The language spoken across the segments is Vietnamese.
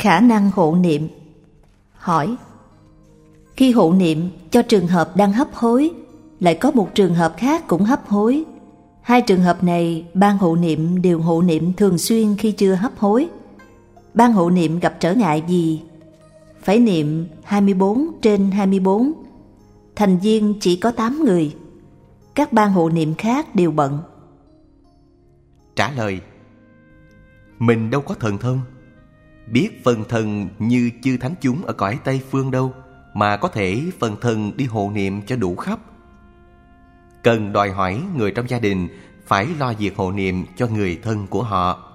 Khả năng hộ niệm. Hỏi: khi hộ niệm cho trường hợp đang hấp hối, lại có một trường hợp khác cũng hấp hối. Hai trường hợp này ban hộ niệm đều hộ niệm thường xuyên khi chưa hấp hối. Ban hộ niệm gặp trở ngại gì? Phải niệm 24/24. Thành viên chỉ có 8 người. Các ban hộ niệm khác đều bận. Trả lời: mình đâu có thần thông, biết phần thần như chư thánh chúng ở cõi Tây Phương đâu, mà có thể phần thần đi hộ niệm cho đủ khắp. Cần đòi hỏi người trong gia đình phải lo việc hộ niệm cho người thân của họ.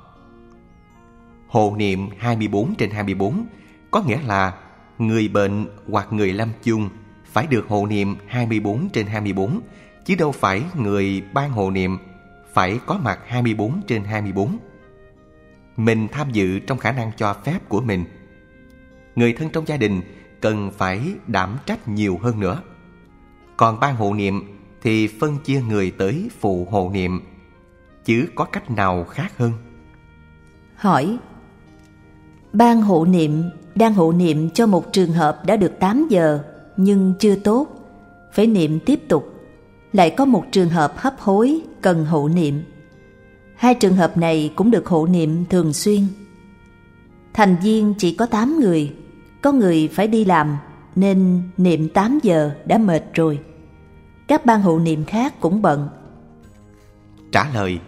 Hộ niệm 24/24 có nghĩa là người bệnh hoặc người lâm chung phải được hộ niệm 24/24, chứ đâu phải người ban hộ niệm phải có mặt 24/24. Mình tham dự trong khả năng cho phép của mình. Người thân trong gia đình cần phải đảm trách nhiều hơn nữa. Còn ban hộ niệm thì phân chia người tới phụ hộ niệm, chứ có cách nào khác hơn? Hỏi: ban hộ niệm đang hộ niệm cho một trường hợp đã được 8 giờ nhưng chưa tốt, phải niệm tiếp tục. Lại có một trường hợp hấp hối cần hộ niệm. Hai trường hợp này cũng được hộ niệm thường xuyên. Thành viên chỉ có 8 người, có người phải đi làm nên niệm 8 giờ đã mệt rồi. Các ban hộ niệm khác cũng bận. Trả lời: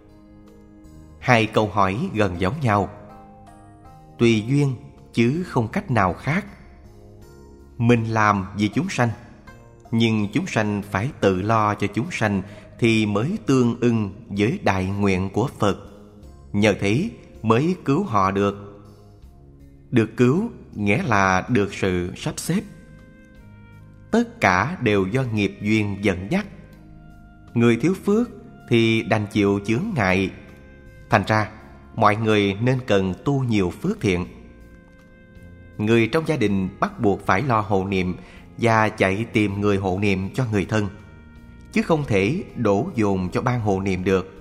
hai câu hỏi gần giống nhau. Tùy duyên chứ không cách nào khác. Mình làm vì chúng sanh, nhưng chúng sanh phải tự lo cho chúng sanh thì mới tương ưng với đại nguyện của Phật. Nhờ thế mới cứu họ được. Được cứu nghĩa là được sự sắp xếp. Tất cả đều do nghiệp duyên dẫn dắt. Người thiếu phước thì đành chịu chướng ngại. Thành ra mọi người nên cần tu nhiều phước thiện. Người trong gia đình bắt buộc phải lo hộ niệm và chạy tìm người hộ niệm cho người thân, chứ không thể đổ dồn cho ban hộ niệm được.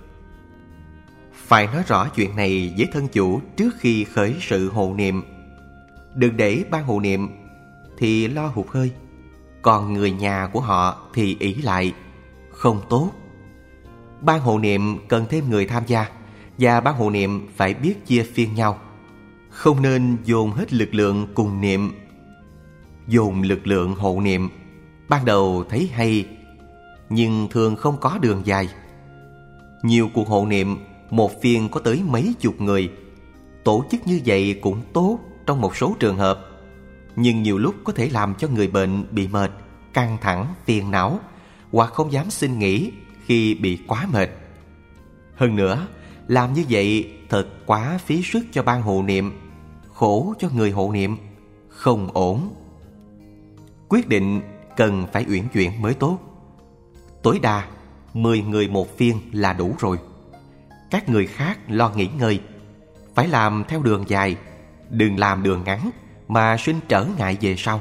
Phải nói rõ chuyện này với thân chủ trước khi khởi sự hộ niệm. Đừng để ban hộ niệm thì lo hụt hơi, còn người nhà của họ thì ỷ lại, không tốt. Ban hộ niệm cần thêm người tham gia, và ban hộ niệm phải biết chia phiên nhau. Không nên dồn hết lực lượng cùng niệm. Dồn lực lượng hộ niệm ban đầu thấy hay, nhưng thường không có đường dài. Nhiều cuộc hộ niệm một phiên có tới mấy chục người. Tổ chức như vậy cũng tốt trong một số trường hợp, nhưng nhiều lúc có thể làm cho người bệnh bị mệt, căng thẳng, phiền não, hoặc không dám xin nghỉ khi bị quá mệt. Hơn nữa, làm như vậy thật quá phí sức cho ban hộ niệm, khổ cho người hộ niệm, không ổn. Quyết định cần phải uyển chuyển mới tốt. Tối đa 10 người một phiên là đủ rồi. Các người khác lo nghỉ ngơi. Phải làm theo đường dài, đừng làm đường ngắn mà sinh trở ngại về sau.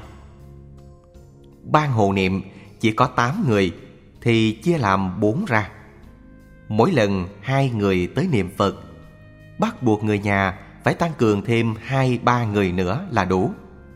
Ban hộ niệm chỉ có 8 người thì chia làm 4 ra. Mỗi lần 2 người tới niệm Phật, bắt buộc người nhà phải tăng cường thêm 2-3 người nữa là đủ.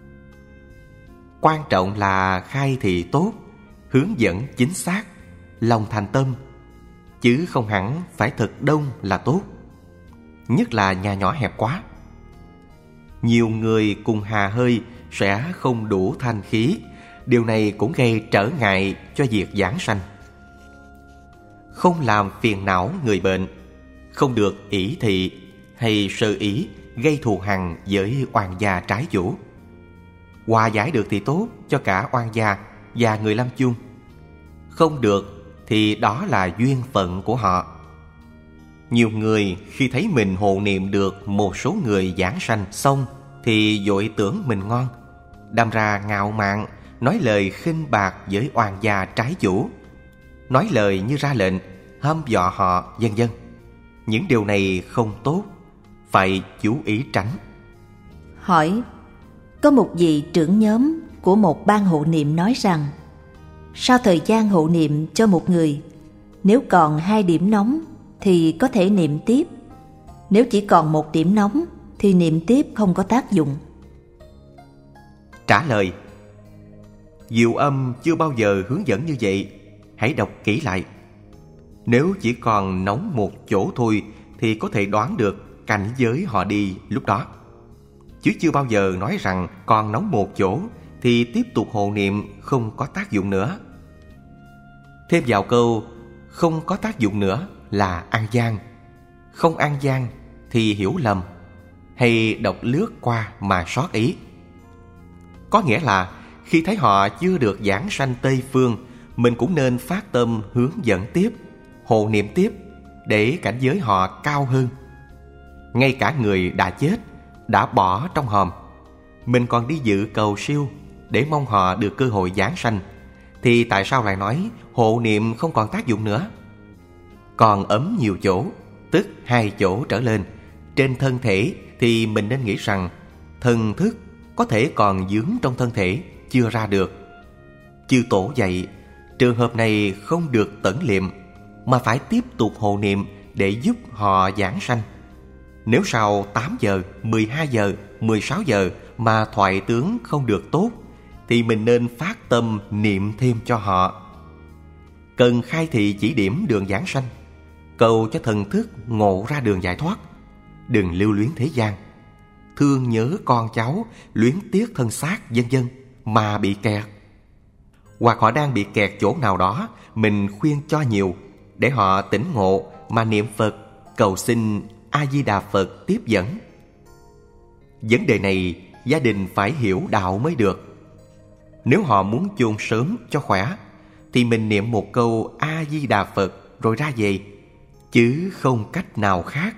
Quan trọng là khai thị tốt, hướng dẫn chính xác, lòng thành tâm, chứ không hẳn phải thật đông là tốt. Nhất là nhà nhỏ hẹp quá. Nhiều người cùng hà hơi sẽ không đủ thanh khí. Điều này cũng gây trở ngại cho việc giảng sanh. Không làm phiền não người bệnh, không được ỷ thị hay sơ ý gây thù hằn với oan gia trái chủ. Hòa giải được thì tốt cho cả oan gia và người lâm chung. Không được thì đó là duyên phận của họ. Nhiều người khi thấy mình hộ niệm được một số người giảng sanh xong thì vội tưởng mình ngon, đâm ra ngạo mạn, nói lời khinh bạc với oan gia trái chủ, nói lời như ra lệnh, hăm dọa họ, vân vân. Những điều này không tốt, phải chú ý tránh. Hỏi: có một vị trưởng nhóm của một ban hộ niệm nói rằng, sau thời gian hộ niệm cho một người, nếu còn 2 điểm nóng thì có thể niệm tiếp. Nếu chỉ còn 1 điểm nóng thì niệm tiếp không có tác dụng? Trả lời: Diệu Âm chưa bao giờ hướng dẫn như vậy. Hãy đọc kỹ lại. Nếu chỉ còn nóng một chỗ thôi thì có thể đoán được cảnh giới họ đi lúc đó, chứ chưa bao giờ nói rằng còn nóng một chỗ thì tiếp tục hộ niệm không có tác dụng nữa. Thêm vào câu không có tác dụng nữa là ăn gian. Không ăn gian thì hiểu lầm hay đọc lướt qua mà sót ý. Có nghĩa là khi thấy họ chưa được giảng sanh Tây Phương, mình cũng nên phát tâm hướng dẫn tiếp, hộ niệm tiếp để cảnh giới họ cao hơn. Ngay cả người đã chết, đã bỏ trong hòm, mình còn đi dự cầu siêu để mong họ được cơ hội giảng sanh, thì tại sao lại nói hộ niệm không còn tác dụng nữa? Còn ấm nhiều chỗ, tức 2 chỗ trở lên trên thân thể, thì mình nên nghĩ rằng thần thức có thể còn vướng trong thân thể, chưa ra được. Chư Tổ dạy trường hợp này không được tẩn liệm, mà phải tiếp tục hộ niệm để giúp họ giảng sanh. Nếu sau 8 giờ, 12 giờ, 16 giờ mà thoại tướng không được tốt, thì mình nên phát tâm niệm thêm cho họ. Cần khai thị chỉ điểm đường giảng sanh, cầu cho thần thức ngộ ra đường giải thoát. Đừng lưu luyến thế gian, thương nhớ con cháu, luyến tiếc thân xác vân vân mà bị kẹt. Hoặc họ đang bị kẹt chỗ nào đó, mình khuyên cho nhiều để họ tỉnh ngộ mà niệm Phật, cầu xin A-di-đà Phật tiếp dẫn. Vấn đề này gia đình phải hiểu đạo mới được. Nếu họ muốn chôn sớm cho khỏe thì mình niệm một câu A-di-đà Phật rồi ra về, chứ không cách nào khác.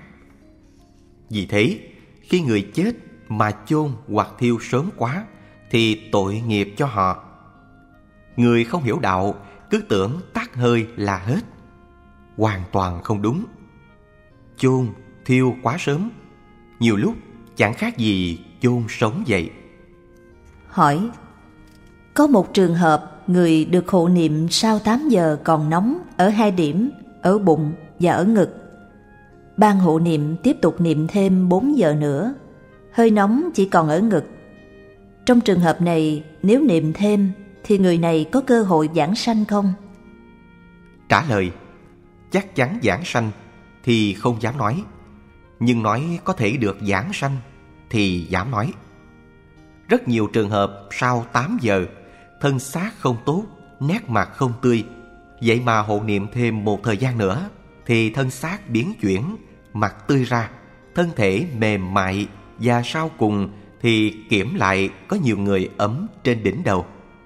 Vì thế, khi người chết mà chôn hoặc thiêu sớm quá thì tội nghiệp cho họ. Người không hiểu đạo cứ tưởng tắt hơi là hết, hoàn toàn không đúng. Chôn thiêu quá sớm, nhiều lúc chẳng khác gì chôn sống vậy. Hỏi: có một trường hợp người được hộ niệm sau 8 giờ còn nóng ở 2 điểm, ở bụng và ở ngực. Ban hộ niệm tiếp tục niệm thêm 4 giờ nữa, hơi nóng chỉ còn ở ngực. Trong trường hợp này, nếu niệm thêm thì người này có cơ hội giảng sanh không? Trả lời: chắc chắn giảng sanh thì không dám nói, nhưng nói có thể được giảng sanh thì dám nói. Rất nhiều trường hợp sau 8 giờ, thân xác không tốt, nét mặt không tươi, vậy mà hộ niệm thêm một thời gian nữa thì thân xác biến chuyển, mặt tươi ra, thân thể mềm mại, và sau cùng thì kiểm lại có nhiều người ấm trên đỉnh đầu.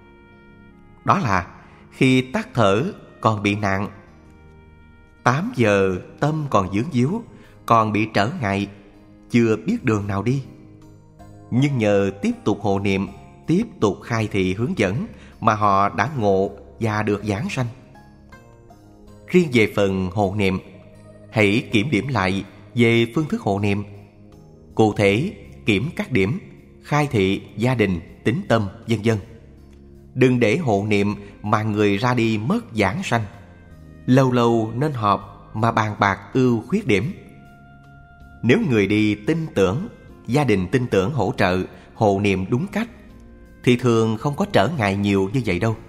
Đó là khi tắt thở còn bị nặng. 8 giờ tâm còn vướng víu, còn bị trở ngại, chưa biết đường nào đi. Nhưng nhờ tiếp tục hộ niệm, tiếp tục khai thị hướng dẫn mà họ đã ngộ và được giảng sanh. Riêng về phần hộ niệm, hãy kiểm điểm lại về phương thức hộ niệm. Cụ thể, kiểm các điểm, khai thị, gia đình, tín tâm, vân vân. Đừng để hộ niệm mà người ra đi mất giảng sanh. Lâu lâu nên họp mà bàn bạc ưu khuyết điểm. Nếu người đi tin tưởng, gia đình tin tưởng hỗ trợ, hộ niệm đúng cách, thì thường không có trở ngại nhiều như vậy đâu.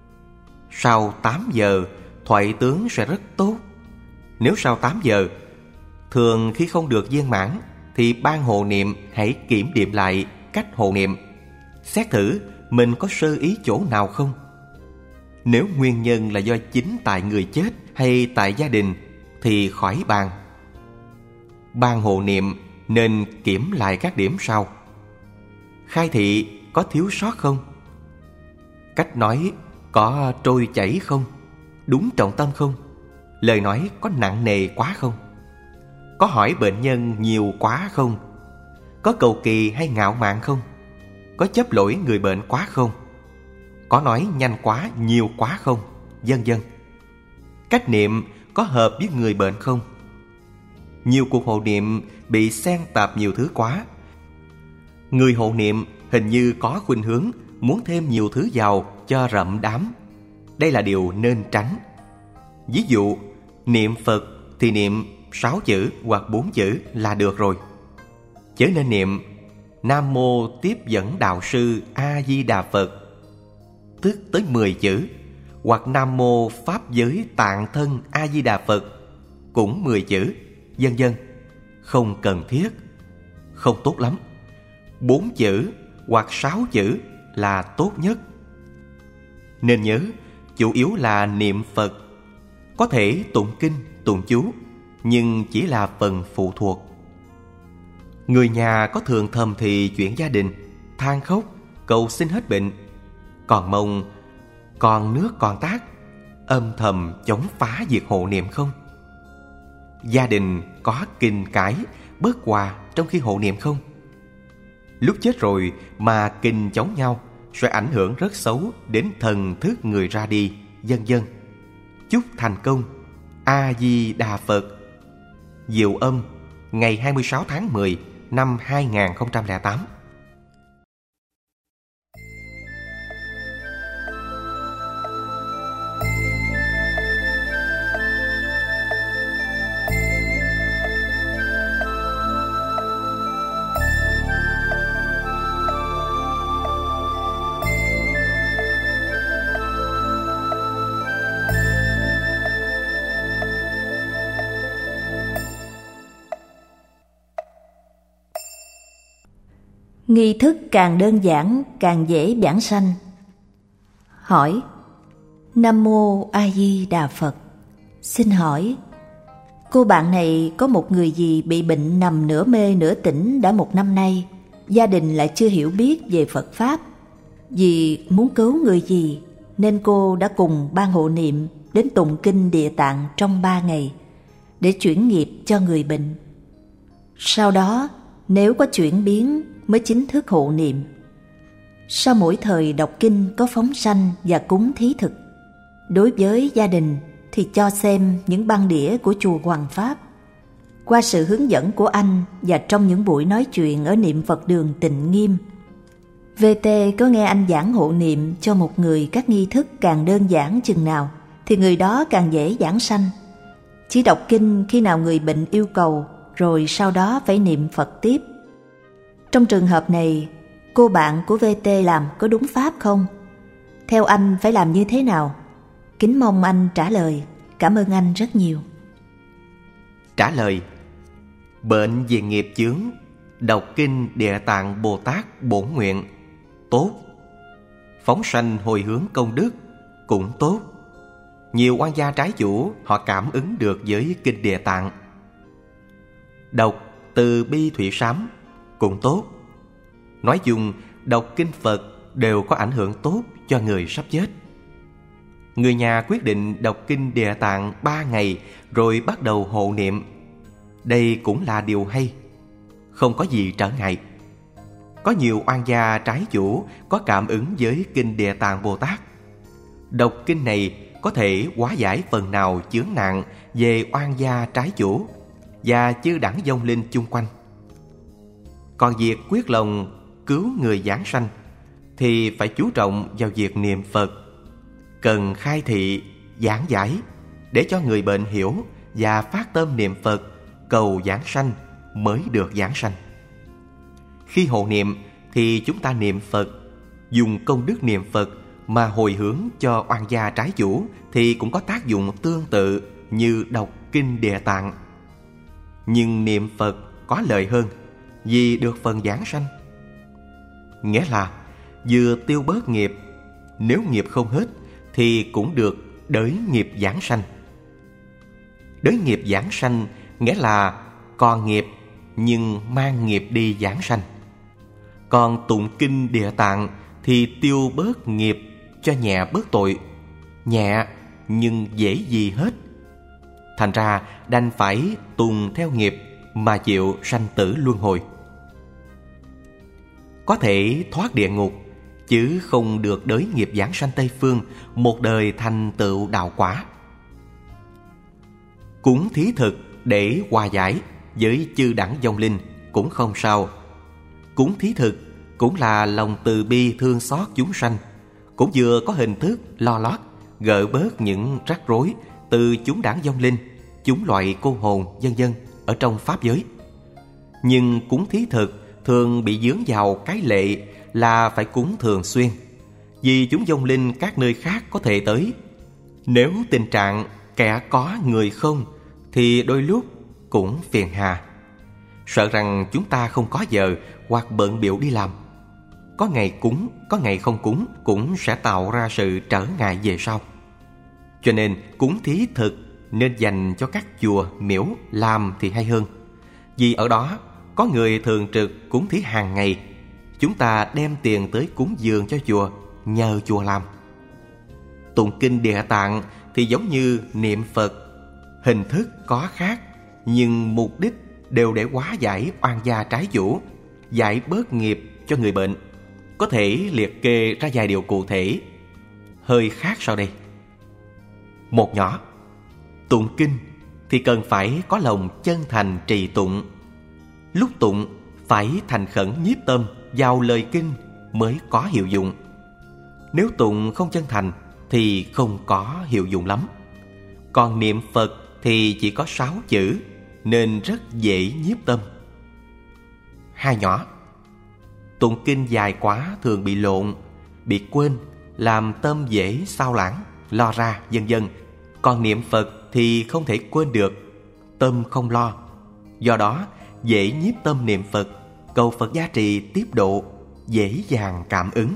Sau 8 giờ, thoại tướng sẽ rất tốt. Nếu sau 8 giờ, thường khi không được viên mãn, thì ban hộ niệm hãy kiểm điểm lại cách hộ niệm, xét thử mình có sơ ý chỗ nào không. Nếu nguyên nhân là do chính tại người chết hay tại gia đình thì khỏi bàn. Ban hộ niệm nên kiểm lại các điểm sau: khai thị có thiếu sót không? Cách nói có trôi chảy không? Đúng trọng tâm không? Lời nói có nặng nề quá không? Có hỏi bệnh nhân nhiều quá không? Có cầu kỳ hay ngạo mạn không? Có chấp lỗi người bệnh quá không? Có nói nhanh quá, nhiều quá không? Vân vân. Cách niệm có hợp với người bệnh không? Nhiều cuộc hộ niệm bị xen tạp nhiều thứ quá. Người hộ niệm hình như có khuynh hướng muốn thêm nhiều thứ vào cho rậm đám. Đây là điều nên tránh. Ví dụ, niệm Phật thì niệm 6 chữ hoặc 4 chữ là được rồi. chớ nên niệm Nam Mô Tiếp Dẫn Đạo Sư A Di Đà Phật, tức tới 10 chữ, hoặc Nam Mô Pháp Giới Tạng Thân A Di Đà Phật, cũng 10 chữ, vân vân. Không cần thiết, không tốt lắm. 4 chữ hoặc 6 chữ là tốt nhất. Nên nhớ, chủ yếu là niệm Phật. Có thể tụng kinh, tụng chú, nhưng chỉ là phần phụ thuộc. Người nhà có thường thầm thì chuyện gia đình, than khóc, cầu xin hết bệnh, còn mong còn nước còn tát, âm thầm chống phá việc hộ niệm không? Gia đình có kinh cãi, bớt hòa trong khi hộ niệm không? Lúc chết rồi mà kinh chống nhau sẽ ảnh hưởng rất xấu đến thần thức người ra đi, vân vân. Chúc thành công. A Di Đà Phật. Diệu Âm, ngày 26 tháng 10 năm 2008. Nghi thức càng đơn giản càng dễ vãng sanh. Hỏi: Nam Mô A Di Đà Phật. Xin hỏi, cô bạn này có một người gì bị bệnh nằm nửa mê nửa tỉnh đã 1 năm nay. Gia đình lại chưa hiểu biết về Phật Pháp. Vì muốn cứu người gì nên cô đã cùng ban hộ niệm đến tụng kinh Địa Tạng trong 3 ngày để chuyển nghiệp cho người bệnh. Sau đó nếu có chuyển biến mới chính thức hộ niệm. Sau mỗi thời đọc kinh có phóng sanh và cúng thí thực. Đối với gia đình thì cho xem những băng đĩa của chùa Hoằng Pháp. Qua sự hướng dẫn của anh và trong những buổi nói chuyện ở niệm Phật đường Tịnh Nghiêm, VT có nghe anh giảng hộ niệm cho một người các nghi thức càng đơn giản chừng nào thì người đó càng dễ giảng sanh. Chỉ đọc kinh khi nào người bệnh yêu cầu, rồi sau đó phải niệm Phật tiếp. Trong trường hợp này, cô bạn của VT làm có đúng pháp không? Theo anh phải làm như thế nào? Kính mong anh trả lời. Cảm ơn anh rất nhiều. Trả lời: bệnh về nghiệp chướng, đọc kinh Địa Tạng Bồ Tát bổn nguyện tốt. Phóng sanh hồi hướng công đức cũng tốt. Nhiều oan gia trái chủ họ cảm ứng được với kinh Địa Tạng. Đọc Từ Bi Thủy Sám cũng tốt. Nói chung, đọc kinh Phật đều có ảnh hưởng tốt cho người sắp chết. Người nhà quyết định đọc kinh Địa Tạng 3 ngày rồi bắt đầu hộ niệm. Đây cũng là điều hay, không có gì trở ngại. Có nhiều oan gia trái chủ có cảm ứng với kinh Địa Tạng Bồ Tát. Đọc kinh này có thể hóa giải phần nào chướng nạn về oan gia trái chủ và chư đẳng vong linh chung quanh. Còn việc quyết lòng cứu người giảng sanh thì phải chú trọng vào việc niệm Phật. Cần khai thị, giảng giải để cho người bệnh hiểu và phát tâm niệm Phật cầu giảng sanh mới được giảng sanh. Khi hộ niệm thì chúng ta niệm Phật, dùng công đức niệm Phật mà hồi hướng cho oan gia trái chủ thì cũng có tác dụng tương tự như đọc kinh Địa Tạng. Nhưng niệm Phật có lợi hơn vì được phần giảng sanh. Nghĩa là vừa tiêu bớt nghiệp, nếu nghiệp không hết thì cũng được đới nghiệp giảng sanh. Đới nghiệp giảng sanh nghĩa là còn nghiệp nhưng mang nghiệp đi giảng sanh. Còn tụng kinh Địa Tạng thì tiêu bớt nghiệp cho nhẹ bớt tội, nhẹ nhưng dễ gì hết. Thành ra đành phải tùng theo nghiệp mà chịu sanh tử luân hồi. Có thể thoát địa ngục chứ không được đới nghiệp giảng sanh Tây Phương, một đời thành tựu đạo quả. Cúng thí thực để hòa giải với chư đẳng vong linh cũng không sao. Cúng thí thực cũng là lòng từ bi thương xót chúng sanh, cũng vừa có hình thức lo lót gỡ bớt những rắc rối từ chúng đẳng vong linh, chúng loại cô hồn vân vân ở trong pháp giới. Nhưng cúng thí thực thường bị dướng vào cái lệ là phải cúng thường xuyên, vì chúng vong linh các nơi khác có thể tới. Nếu tình trạng kẻ có người không thì đôi lúc cũng phiền hà. Sợ rằng chúng ta không có giờ hoặc bận bịu đi làm, có ngày cúng, có ngày không cúng cũng sẽ tạo ra sự trở ngại về sau. Cho nên cúng thí thực nên dành cho các chùa, miếu làm thì hay hơn. Vì ở đó có người thường trực cúng thí hàng ngày. Chúng ta đem tiền tới cúng dường cho chùa, nhờ chùa làm. Tụng kinh Địa Tạng thì giống như niệm Phật, hình thức có khác, nhưng mục đích đều để hóa giải oan gia trái chủ, giải bớt nghiệp cho người bệnh. Có thể liệt kê ra vài điều cụ thể, hơi khác sau đây. Một nhỏ, tụng kinh thì cần phải có lòng chân thành trì tụng. Lúc tụng phải thành khẩn nhiếp tâm vào lời kinh mới có hiệu dụng. Nếu tụng không chân thành thì không có hiệu dụng lắm. Còn niệm Phật thì chỉ có 6 chữ nên rất dễ nhiếp tâm. Hai nhỏ, tụng kinh dài quá thường bị lộn, bị quên, làm tâm dễ xao lãng, lo ra vân vân. Còn niệm Phật thì không thể quên được, tâm không lo. Do đó dễ nhiếp tâm niệm Phật, cầu Phật gia trì tiếp độ, dễ dàng cảm ứng.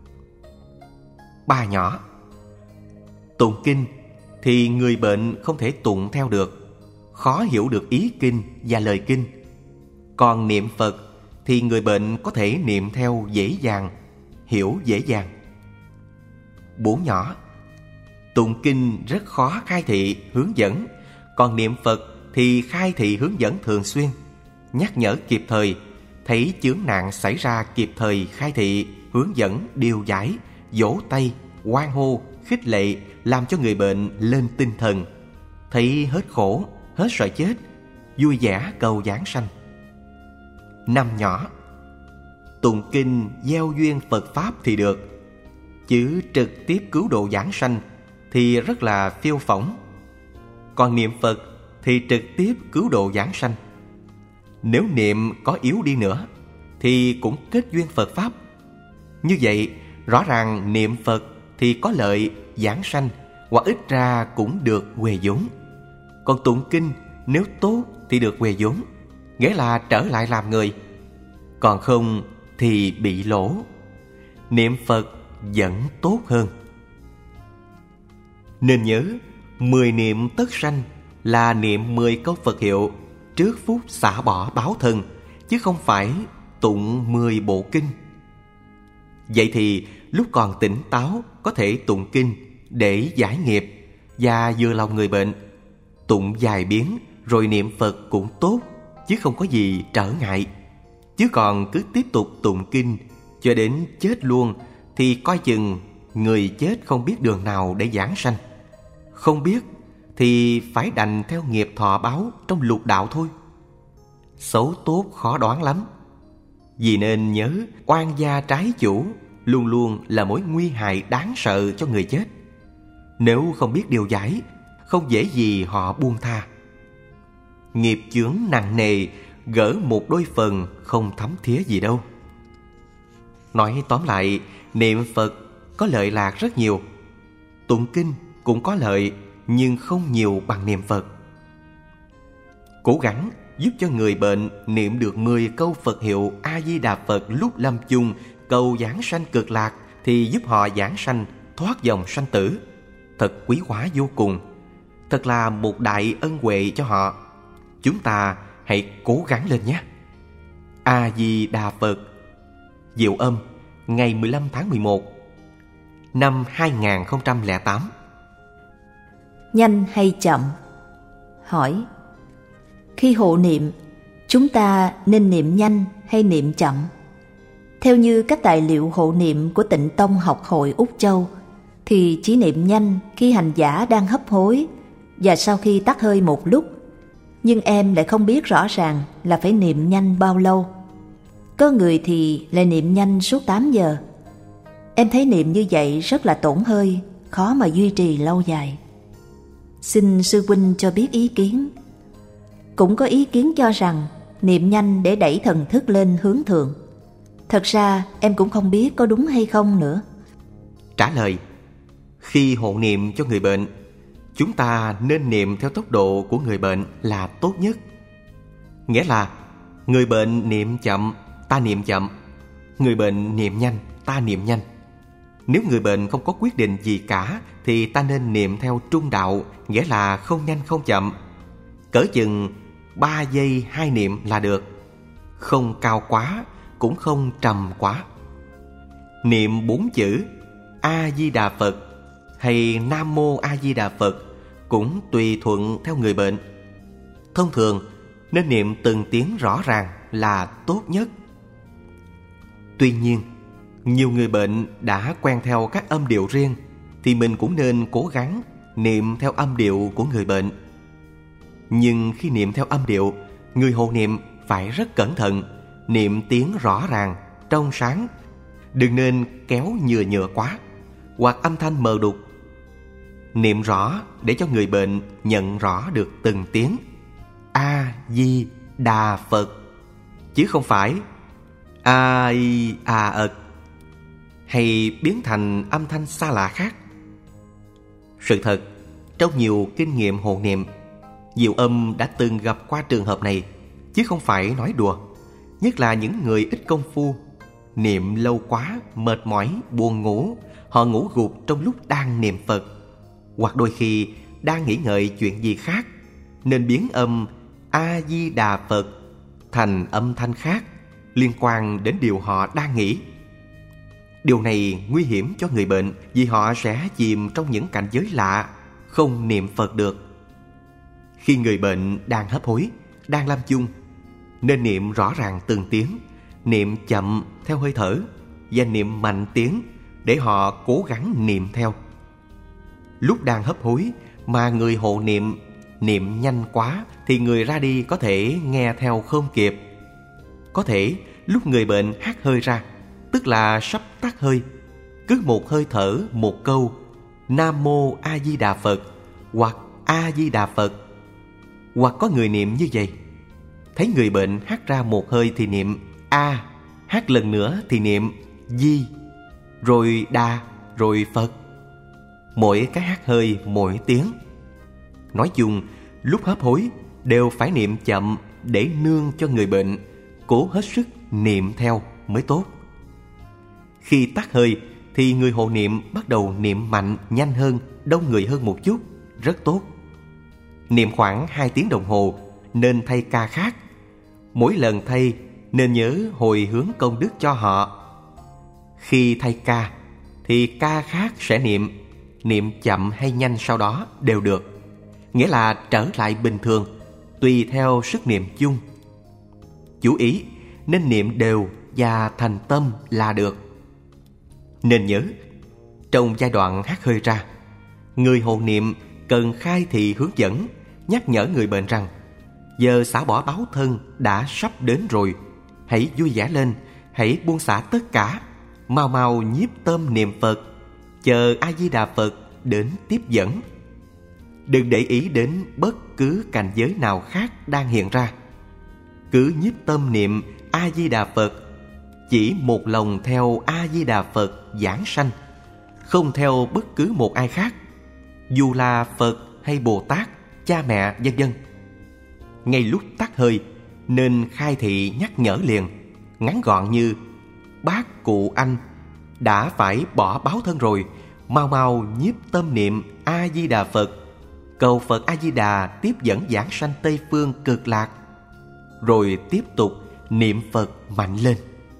Ba nhỏ, tụng kinh thì người bệnh không thể tụng theo được, khó hiểu được ý kinh và lời kinh. Còn niệm Phật thì người bệnh có thể niệm theo dễ dàng, hiểu dễ dàng. Bốn nhỏ, tụng kinh rất khó khai thị, hướng dẫn. Còn niệm Phật thì khai thị hướng dẫn thường xuyên, nhắc nhở kịp thời, thấy chướng nạn xảy ra kịp thời khai thị, hướng dẫn, điều giải, vỗ tay, hoan hô, khích lệ, làm cho người bệnh lên tinh thần, thấy hết khổ, hết sợ chết, vui vẻ cầu giảng sanh. Năm nhỏ, tụng kinh gieo duyên Phật Pháp thì được, chứ trực tiếp cứu độ giảng sanh thì rất là phiêu phỏng. Còn niệm Phật thì trực tiếp cứu độ giảng sanh. Nếu niệm có yếu đi nữa thì cũng kết duyên Phật Pháp. Như vậy rõ ràng niệm Phật thì có lợi giảng sanh, hoặc ít ra cũng được huề vốn. Còn tụng kinh nếu tốt thì được huề vốn, nghĩa là trở lại làm người. Còn không thì bị lỗ. Niệm Phật vẫn tốt hơn. Nên nhớ 10 niệm tất sanh là niệm 10 câu Phật hiệu trước phút xả bỏ báo thân, chứ không phải tụng 10 bộ kinh. Vậy thì lúc còn tỉnh táo có thể tụng kinh để giải nghiệp và vừa lòng người bệnh. Tụng vài biến rồi niệm Phật cũng tốt, chứ không có gì trở ngại. Chứ còn cứ tiếp tục tụng kinh cho đến chết luôn thì coi chừng người chết không biết đường nào để giảng sanh. Không biết thì phải đành theo nghiệp thọ báo trong lục đạo thôi. Xấu tốt khó đoán lắm. Vì nên nhớ oan gia trái chủ luôn luôn là mối nguy hại đáng sợ cho người chết. Nếu không biết điều giải, không dễ gì họ buông tha. Nghiệp chướng nặng nề, gỡ một đôi phần không thấm thía gì đâu. Nói tóm lại, niệm Phật có lợi lạc rất nhiều. Tụng kinh cũng có lợi, nhưng không nhiều bằng niệm Phật. Cố gắng giúp cho người bệnh niệm được 10 câu Phật hiệu A-di-đà Phật lúc lâm chung, cầu giảng sanh cực lạc, thì giúp họ giảng sanh thoát dòng sanh tử. Thật quý hóa vô cùng. Thật là một đại ân huệ cho họ. Chúng ta hãy cố gắng lên nhé. A-di-đà Phật. Diệu âm, ngày 15 tháng 11 năm 2008. Nhanh hay chậm? Hỏi: khi hộ niệm, chúng ta nên niệm nhanh hay niệm chậm? Theo như các tài liệu hộ niệm của Tịnh Tông Học Hội Úc Châu thì chỉ niệm nhanh khi hành giả đang hấp hối và sau khi tắt hơi một lúc. Nhưng em lại không biết rõ ràng là phải niệm nhanh bao lâu. Có người thì lại niệm nhanh suốt 8 giờ. Em thấy niệm như vậy rất là tổn hơi, khó mà duy trì lâu dài. Xin sư huynh cho biết ý kiến. Cũng có ý kiến cho rằng niệm nhanh để đẩy thần thức lên hướng thượng. Thật ra em cũng không biết có đúng hay không nữa. Trả lời: khi hộ niệm cho người bệnh, chúng ta nên niệm theo tốc độ của người bệnh là tốt nhất. Nghĩa là người bệnh niệm chậm, ta niệm chậm. Người bệnh niệm nhanh, ta niệm nhanh. Nếu người bệnh không có quyết định gì cả thì ta nên niệm theo trung đạo, nghĩa là không nhanh không chậm. Cỡ chừng 3 giây 2 niệm là được. Không cao quá, cũng không trầm quá. Niệm 4 chữ A-di-đà Phật hay Nam Mô A-di-đà Phật cũng tùy thuận theo người bệnh. Thông thường nên niệm từng tiếng rõ ràng là tốt nhất. Tuy nhiên, nhiều người bệnh đã quen theo các âm điệu riêng thì mình cũng nên cố gắng niệm theo âm điệu của người bệnh. Nhưng khi niệm theo âm điệu, người hộ niệm phải rất cẩn thận, niệm tiếng rõ ràng, trong sáng. Đừng nên kéo nhựa quá, hoặc âm thanh mờ đục. Niệm rõ để cho người bệnh nhận rõ được từng tiếng A-di-đà Phật, chứ không phải A-i-a-ật hay biến thành âm thanh xa lạ khác. Sự thật, trong nhiều kinh nghiệm hộ niệm, Diệu Âm đã từng gặp qua trường hợp này, chứ không phải nói đùa. Nhất là những người ít công phu, niệm lâu quá, mệt mỏi, buồn ngủ, họ ngủ gục trong lúc đang niệm Phật, hoặc đôi khi đang nghĩ ngợi chuyện gì khác, nên biến âm A-di-đà Phật thành âm thanh khác liên quan đến điều họ đang nghĩ. Điều này nguy hiểm cho người bệnh vì họ sẽ chìm trong những cảnh giới lạ, không niệm Phật được. Khi người bệnh đang hấp hối, đang lâm chung, nên niệm rõ ràng từng tiếng, niệm chậm theo hơi thở và niệm mạnh tiếng để họ cố gắng niệm theo. Lúc đang hấp hối mà người hộ niệm nhanh quá thì người ra đi có thể nghe theo không kịp. Có thể lúc người bệnh hắt hơi ra, tức là sắp tắt hơi, cứ một hơi thở một câu Nam Mô A Di Đà Phật hoặc A Di Đà Phật. Hoặc có người niệm như vậy, thấy người bệnh hắt ra một hơi thì niệm A, hắt lần nữa thì niệm Di, rồi Đà, rồi Phật. Mỗi cái hắt hơi mỗi tiếng. Nói chung, lúc hấp hối đều phải niệm chậm để nương cho người bệnh cố hết sức niệm theo mới tốt. Khi tắt hơi thì người hộ niệm bắt đầu niệm mạnh, nhanh hơn, đông người hơn một chút, rất tốt. Niệm khoảng 2 tiếng đồng hồ nên thay ca khác. Mỗi lần thay nên nhớ hồi hướng công đức cho họ. Khi thay ca thì ca khác sẽ niệm chậm hay nhanh sau đó đều được. Nghĩa là trở lại bình thường, tùy theo sức niệm chung. Chú ý nên niệm đều và thành tâm là được. Nên nhớ, trong giai đoạn hắt hơi ra, người hộ niệm cần khai thị hướng dẫn, nhắc nhở người bệnh rằng giờ xả bỏ báo thân đã sắp đến rồi. Hãy vui vẻ lên, hãy buông xả tất cả, mau mau nhiếp tâm niệm Phật, chờ A Di Đà Phật đến tiếp dẫn. Đừng để ý đến bất cứ cảnh giới nào khác đang hiện ra. Cứ nhiếp tâm niệm A Di Đà Phật, chỉ một lòng theo A Di Đà Phật giảng sanh, không theo bất cứ một ai khác, dù là Phật hay Bồ Tát, cha mẹ vân vân. Ngay lúc tắt hơi nên khai thị nhắc nhở liền, ngắn gọn như: bác cụ anh đã phải bỏ báo thân rồi, mau mau nhiếp tâm niệm A Di Đà Phật, cầu Phật A Di Đà tiếp dẫn giảng sanh Tây phương cực lạc. Rồi tiếp tục niệm Phật mạnh lên.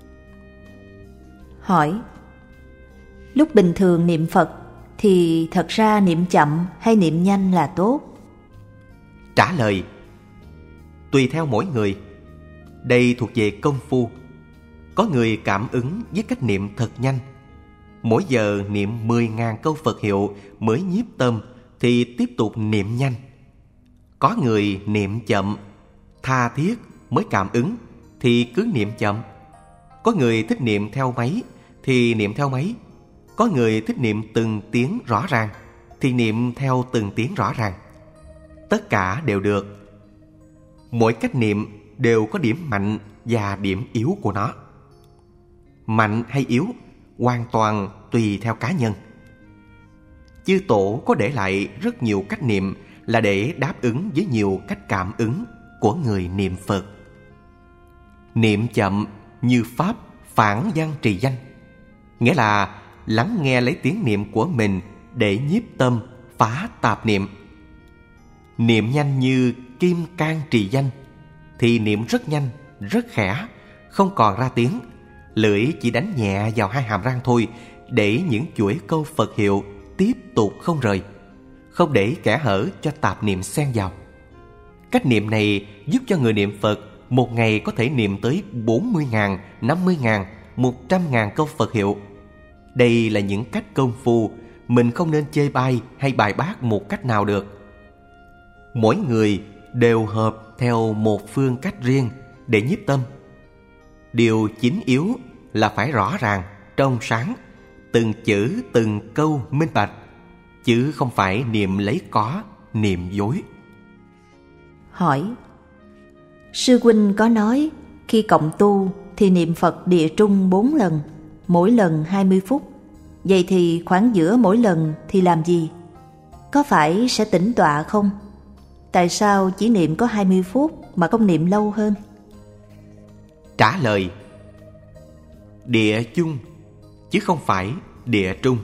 Hỏi: lúc bình thường niệm Phật thì thật ra niệm chậm hay niệm nhanh là tốt? Trả lời: tùy theo mỗi người. Đây thuộc về công phu. Có người cảm ứng với cách niệm thật nhanh, mỗi giờ niệm 10.000 câu Phật hiệu mới nhiếp tâm thì tiếp tục niệm nhanh. Có người niệm chậm, tha thiết mới cảm ứng thì cứ niệm chậm. Có người thích niệm theo máy thì niệm theo máy. Có người thích niệm từng tiếng rõ ràng thì niệm theo từng tiếng rõ ràng. Tất cả đều được. Mỗi cách niệm đều có điểm mạnh và điểm yếu của nó. Mạnh hay yếu hoàn toàn tùy theo cá nhân. Chư Tổ có để lại rất nhiều cách niệm là để đáp ứng với nhiều cách cảm ứng của người niệm Phật. Niệm chậm như pháp phản văn trì danh, nghĩa là lắng nghe lấy tiếng niệm của mình để nhiếp tâm phá tạp niệm. Niệm nhanh như kim can trì danh thì niệm rất nhanh, rất khẽ, không còn ra tiếng, lưỡi chỉ đánh nhẹ vào hai hàm răng thôi, để những chuỗi câu Phật hiệu tiếp tục không rời, không để kẽ hở cho tạp niệm xen vào. Cách niệm này giúp cho người niệm Phật một ngày có thể niệm tới 40.000, 50.000, 100.000 câu Phật hiệu. Đây là những cách công phu mình không nên chê bai hay bài bác một cách nào được. Mỗi người đều hợp theo một phương cách riêng để nhiếp tâm. Điều chính yếu là phải rõ ràng, trong sáng, từng chữ từng câu minh bạch, chứ không phải niệm lấy có, niệm dối. Hỏi: Sư huynh có nói khi cộng tu thì niệm Phật địa trung 4 lần, mỗi lần 20 phút. Vậy thì khoảng giữa mỗi lần thì làm gì? Có phải sẽ tĩnh tọa không? Tại sao chỉ niệm có 20 phút mà không niệm lâu hơn? Trả lời: địa chung chứ không phải địa trung.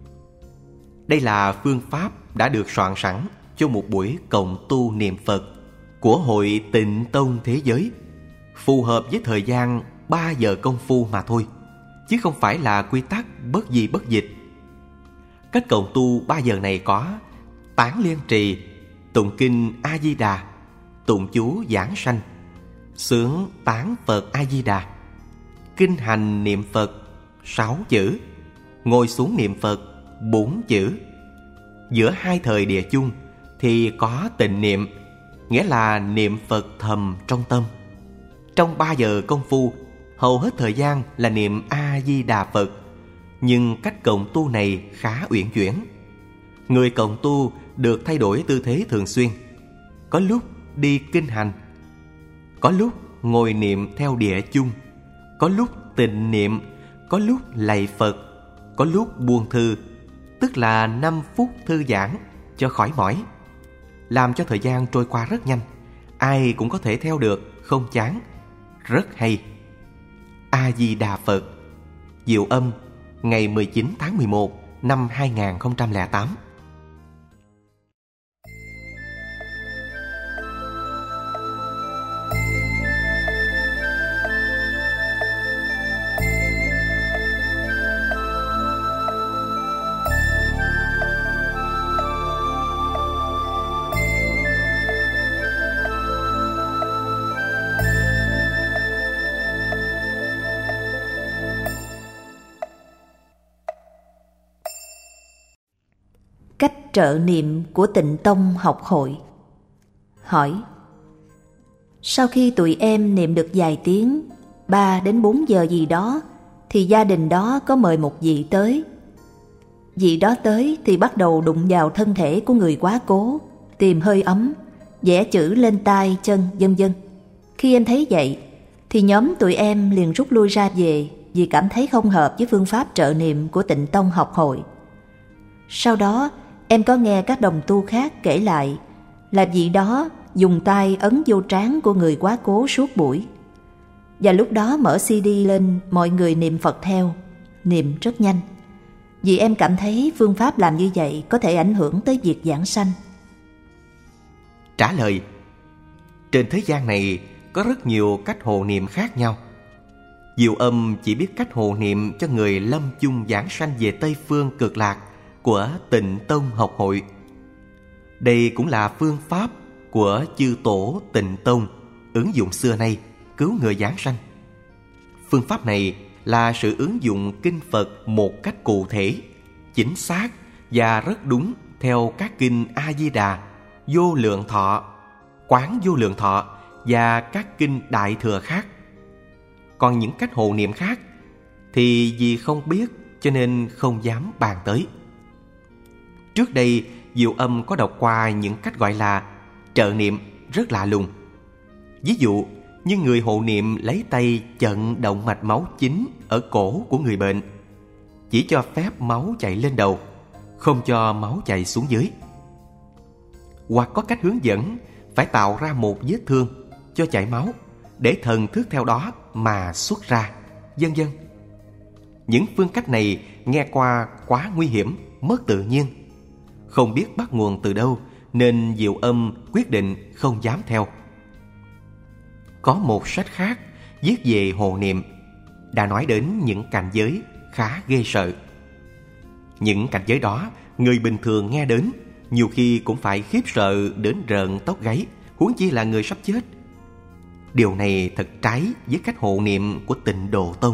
Đây là phương pháp đã được soạn sẵn cho một buổi cộng tu niệm Phật của Hội Tịnh Tông Thế Giới, phù hợp với thời gian 3 giờ công phu mà thôi, chứ không phải là quy tắc bất di bất dịch. Cách cộng tu 3 giờ này có tán liên trì, tụng kinh A Di Đà, tụng chú giảng sanh, xướng tán Phật A Di Đà, kinh hành niệm Phật 6 chữ, ngồi xuống niệm Phật 4 chữ. Giữa hai thời địa chung thì có tịnh niệm, nghĩa là niệm Phật thầm trong tâm. Trong 3 giờ công phu, hầu hết thời gian là niệm A Di Đà Phật. Nhưng cách cộng tu này khá uyển chuyển. Người cộng tu được thay đổi tư thế thường xuyên. Có lúc đi kinh hành, có lúc ngồi niệm theo địa chung, có lúc tịnh niệm, có lúc lạy Phật, có lúc buông thư, tức là 5 phút thư giãn cho khỏi mỏi, làm cho thời gian trôi qua rất nhanh. Ai cũng có thể theo được, không chán, rất hay. A Di Đà Phật. Diệu Âm, ngày 19 tháng 11 năm 2008. Cách trợ niệm của Tịnh Tông học hội. Hỏi: Sau khi tụi em niệm được vài tiếng, 3 đến 4 giờ gì đó, thì gia đình đó có mời một vị tới. Vị đó tới thì bắt đầu đụng vào thân thể của người quá cố, tìm hơi ấm, vẽ chữ lên tay, chân, vân vân. Khi em thấy vậy, thì nhóm tụi em liền rút lui ra về vì cảm thấy không hợp với phương pháp trợ niệm của Tịnh Tông học hội. Sau đó, em có nghe các đồng tu khác kể lại là vị đó dùng tay ấn vô trán của người quá cố suốt buổi. Và lúc đó mở CD lên, mọi người niệm Phật theo, niệm rất nhanh. Vì em cảm thấy phương pháp làm như vậy có thể ảnh hưởng tới việc giảng sanh. Trả lời: trên thế gian này có rất nhiều cách hộ niệm khác nhau. Diệu Âm chỉ biết cách hộ niệm cho người lâm chung giảng sanh về Tây Phương Cực Lạc của Tịnh Tông học hội. Đây cũng là phương pháp của chư tổ Tịnh Tông ứng dụng xưa nay cứu người giảng sanh. Phương pháp này là sự ứng dụng kinh Phật một cách cụ thể, chính xác và rất đúng theo các kinh A Di Đà, Vô Lượng Thọ, Quán Vô Lượng Thọ và các kinh Đại Thừa khác. Còn những cách hộ niệm khác thì vì không biết cho nên không dám bàn tới. Trước đây Diệu Âm có đọc qua những cách gọi là trợ niệm rất lạ lùng. Ví dụ nhưng người hộ niệm lấy tay chận động mạch máu chính ở cổ của người bệnh, chỉ cho phép máu chạy lên đầu, không cho máu chạy xuống dưới. Hoặc có cách hướng dẫn phải tạo ra một vết thương cho chảy máu để thần thức theo đó mà xuất ra, vân vân. Những phương cách này nghe qua quá nguy hiểm, mất tự nhiên, không biết bắt nguồn từ đâu, nên Diệu Âm quyết định không dám theo. Có một sách khác viết về hộ niệm đã nói đến những cảnh giới khá ghê sợ. Những cảnh giới đó người bình thường nghe đến nhiều khi cũng phải khiếp sợ đến rợn tóc gáy, huống chi là người sắp chết. Điều này thật trái với cách hộ niệm của Tịnh Độ Tông.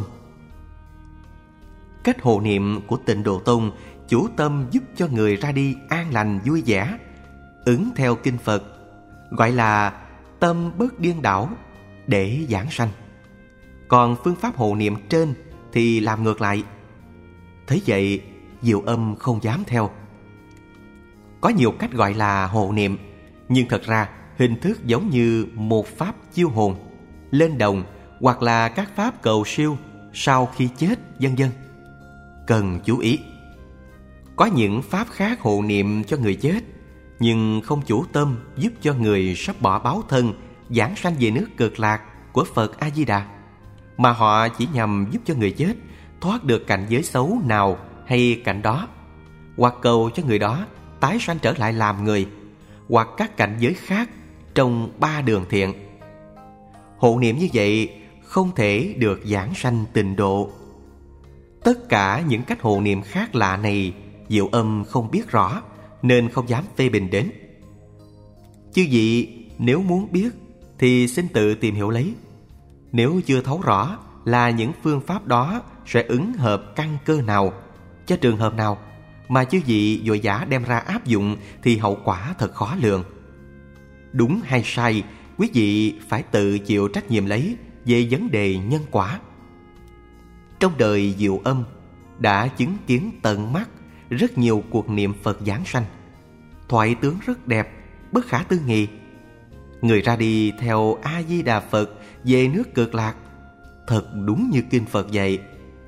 Cách hộ niệm của Tịnh Độ Tông chủ tâm giúp cho người ra đi an lành vui vẻ, ứng theo kinh Phật, gọi là tâm bất điên đảo để giảng sanh. Còn phương pháp hộ niệm trên thì làm ngược lại. Thế vậy Diệu Âm không dám theo. Có nhiều cách gọi là hộ niệm, nhưng thật ra hình thức giống như một pháp chiêu hồn, lên đồng, hoặc là các pháp cầu siêu sau khi chết, vân vân. Cần chú ý. Có những pháp khác hộ niệm cho người chết, nhưng không chủ tâm giúp cho người sắp bỏ báo thân giảng sanh về nước Cực Lạc của Phật A Di Đà, mà họ chỉ nhằm giúp cho người chết thoát được cảnh giới xấu nào hay cảnh đó, hoặc cầu cho người đó tái sanh trở lại làm người, hoặc các cảnh giới khác trong 3 đường thiện. Hộ niệm như vậy không thể được giảng sanh tịnh độ. Tất cả những cách hộ niệm khác lạ này Diệu Âm không biết rõ, nên không dám phê bình đến. Chư vị nếu muốn biết thì xin tự tìm hiểu lấy. Nếu chưa thấu rõ là những phương pháp đó sẽ ứng hợp căn cơ nào, cho trường hợp nào, mà chư vị vội vã đem ra áp dụng thì hậu quả thật khó lường. Đúng hay sai, quý vị phải tự chịu trách nhiệm lấy về vấn đề nhân quả. Trong đời Diệu Âm đã chứng kiến tận mắt rất nhiều cuộc niệm Phật giảng sanh, thoại tướng rất đẹp, bất khả tư nghị. Người ra đi theo A Di Đà Phật về nước Cực Lạc, thật đúng như kinh Phật dạy.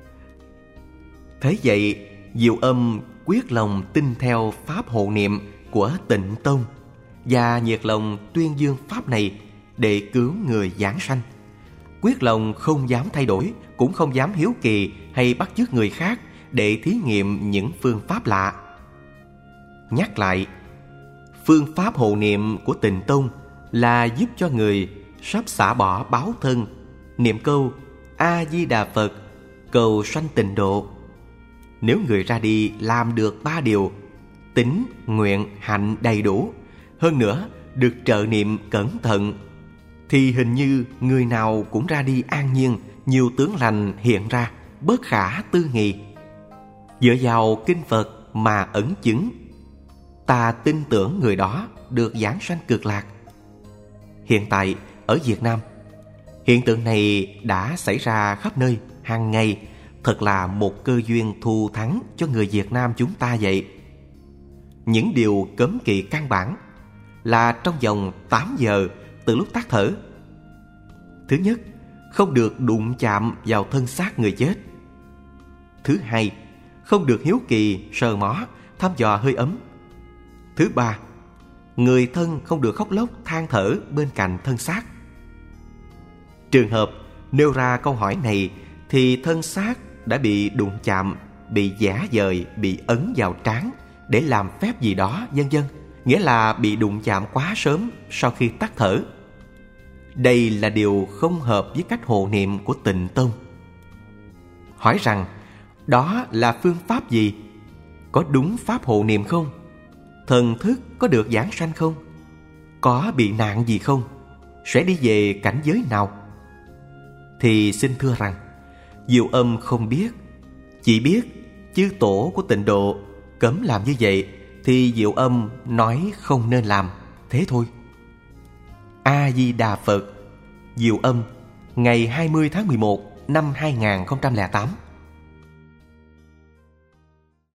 Thế vậy Diệu Âm quyết lòng tin theo pháp hộ niệm của Tịnh Tông và nhiệt lòng tuyên dương pháp này để cứu người giảng sanh. Quyết lòng không dám thay đổi, cũng không dám hiếu kỳ hay bắt chước người khác để thí nghiệm những phương pháp lạ. Nhắc lại, phương pháp hộ niệm của Tịnh Tông là giúp cho người sắp xả bỏ báo thân niệm câu A Di Đà Phật cầu sanh tịnh độ. Nếu người ra đi làm được 3 điều, tín, nguyện, hạnh đầy đủ, hơn nữa được trợ niệm cẩn thận, thì hình như người nào cũng ra đi an nhiên, nhiều tướng lành hiện ra, bất khả tư nghị. Dựa vào kinh Phật mà ẩn chứng, ta tin tưởng người đó được giảng sanh Cực Lạc. Hiện tại ở Việt Nam, hiện tượng này đã xảy ra khắp nơi, hàng ngày, thật là một cơ duyên thù thắng cho người Việt Nam chúng ta vậy. Những điều cấm kỵ căn bản là trong vòng 8 giờ từ lúc tắt thở. Thứ nhất, không được đụng chạm vào thân xác người chết. Thứ hai, không được hiếu kỳ, sờ mó, thăm dò hơi ấm. Thứ ba, người thân không được khóc lóc, than thở bên cạnh thân xác. Trường hợp nêu ra câu hỏi này thì thân xác đã bị đụng chạm, bị giã dời, bị ấn vào trán để làm phép gì đó, vân vân, nghĩa là bị đụng chạm quá sớm sau khi tắt thở. Đây là điều không hợp với cách hộ niệm của Tịnh Tông. Hỏi rằng đó là phương pháp gì? Có đúng pháp hộ niệm không? Thần thức có được giảng sanh không? Có bị nạn gì không? Sẽ đi về cảnh giới nào? Thì xin thưa rằng Diệu Âm không biết. Chỉ biết chư tổ của Tịnh Độ cấm làm như vậy thì Diệu Âm nói không nên làm, thế thôi. A Di Đà Phật. Diệu Âm, ngày 20 tháng 11 năm 2008.